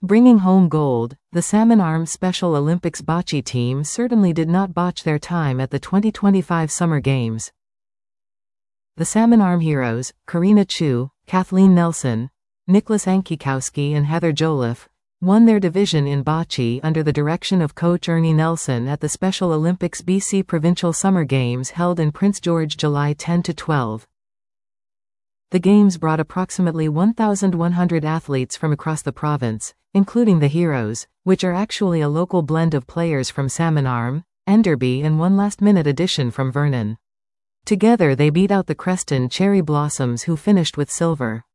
Bringing home gold, the Salmon Arm Special Olympics bocce team certainly did not botch their time at the 2025 Summer Games. The Salmon Arm heroes, Karina Chu, Kathleen Nelson, Nicholas Ankikowski and Heather Joliffe, won their division in bocce under the direction of coach Ernie Nelson at the Special Olympics BC Provincial Summer Games held in Prince George July 10–12. The Games brought approximately 1,100 athletes from across the province, including the Heroes, which are actually a local blend of players from Salmon Arm, Enderby and one last-minute addition from Vernon. Together they beat out the Creston Cherry Blossoms, who finished with silver.